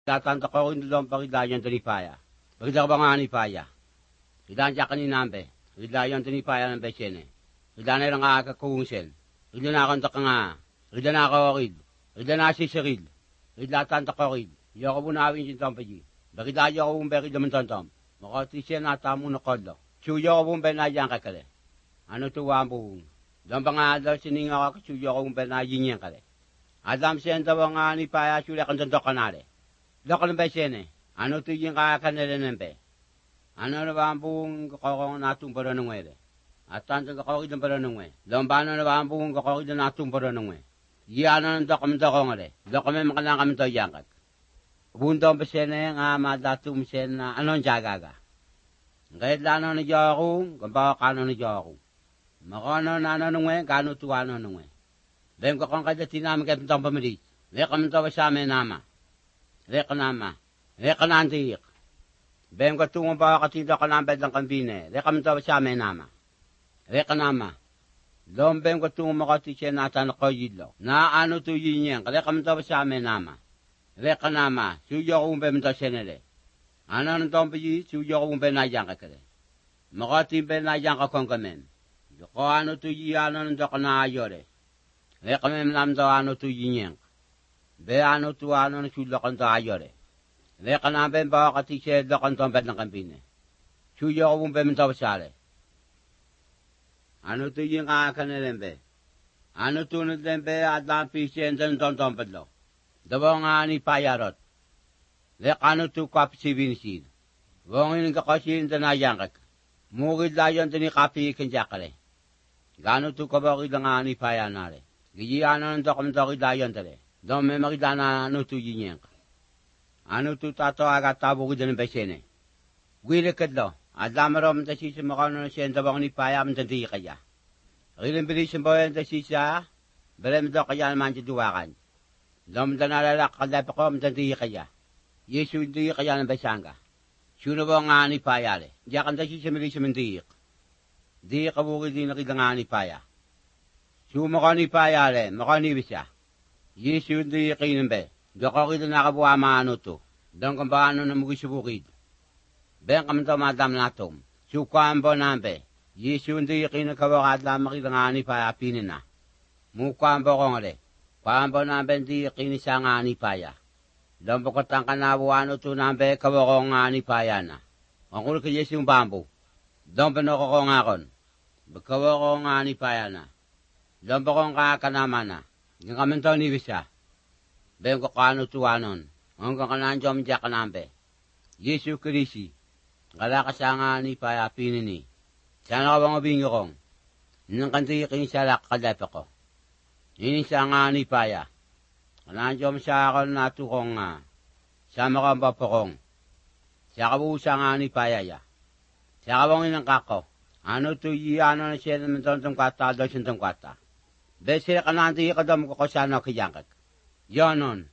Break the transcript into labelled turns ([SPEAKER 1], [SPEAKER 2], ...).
[SPEAKER 1] Tatanta ko rin doon pakidayan tanipaya. Pakida ka ba nga nipaya? Kidan siya kaninambe. Kidayan tanipaya ng besene. Kidan na lang kakakungsen. Kidan na kanta ka nga. Kidan na kakakid. Kidan na sisakid. Kidan tanta ko rin. Iyo ko bunawin sin tampaji. Bakidayo ko bumbe kidaman tantam. Makati siya natamu na kodlo. Suyo ko bumbe na yan kakale. Ano tuwa mo? Doon pa nga daw sininga ka suyo ko bumbe na yan kale. Adam siya daw nga nipaya suya kan tanto kanale. Lokal ba siya ne? Ano to yung kakanila nempe? Ano na ba ang buong kakakong natong para nung wele? At tanto kakakong para nung we. Lombano na ba ang buong kakakong natong para nung we? Iyan na dokumento ko nga le. Dokumento makalang kami to yangkat. Bundong ba siya ne nga madatum siya na anong jagaga? Ngayon lano na diyo ako, gamba kano na diyo ako. Makano na nung we, kano tuwano nung we. Bem ko kung kada tinamig at itong pamilit. May kami to ba sa amin nama? Reka nama. Reka nantiik. Bem ko tungo ba katito ka nambed ng kambine. Reka mo sa amin nama. Reka nama. Doon bem ko tungo makati siya natan ko yidlo. Na ano to yun yan. Reka mo sa amin nama. Reka nama. Suyo ko bem to siya nile. Ano nang tompi suyo ko bem na yan kakale. Makati bem na yan ka kong kamen. Ko ano to yun ano nang ka na ayore. Reka mo nam to ano to yun yan. Be ano to ano na sulo kan to ayore. Reka na ben ba kati siya do kan to bed ng kambine. Suyo ko bem to sale. Ano to yung kakanen be? Ano to na den be adam pisyen den ton bedlo. Dawa nga ni payarot. Reka ano to kapsi binsin. Wongin ka kasi den ayangak. Mugid layon den kapi kenjakale. Gano to ka ba nga ni payanare. Giyan ano to kam to dayon tale. Doon may makita na ano to yun yan. Ano to tato agad tabo ko din ng besene. Gwilikad lo. At lamarom ta sisa makano na siya tabang ni paya mantanti kaya. Rilim bilisin ba yan ta sisa? Berem do kaya naman si duwakan. Doon nalalak kalap ako mantanti kaya. Yesu hindi kaya ng besanga. Sino ba nga ni paya le? Diyakan ta sisa bilisin mantiik. Di kabukid din nakita nga ni paya. Sumaka ni paya le, makanibis siya. Yesu hindi kinimbe. Doko kita nakabuha maano to. Doon kung paano na mugisubukid. Ben kami to madam natom. Sukaan po nambe. Yesu hindi kinakawakad na makita nga ni paya pinin na. Mukaan po kong ale. Paan po nambe hindi kinisa nga ni paya. Doon po katang kanabuano to nambe kawakong nga ni paya na. Ang kulo kay Yesu yung bambu. Doon po nakakong akon. Kawakong nga ni paya na. Doon po kong kakanaman na. Yung kami to ni Bisa. Ben ko kano tuwanon. Hanggang kananjom diya kanambe. Yesu Kirisi. Kala kasanga ni paya pinini. Sana ka bang mabinyo kong. Nang kanti kinsalak kadapa ko. Inisa nga ni paya. Kananjom siya ako natukong nga. Sama ka papakong. Siya kabusa nga ni paya ya. Siya ka bang inang kako. Ano to ano na siya naman tontong kata, doon siyang kata. Besira ka nanti kadam ko sana kiyangkat. Yonon,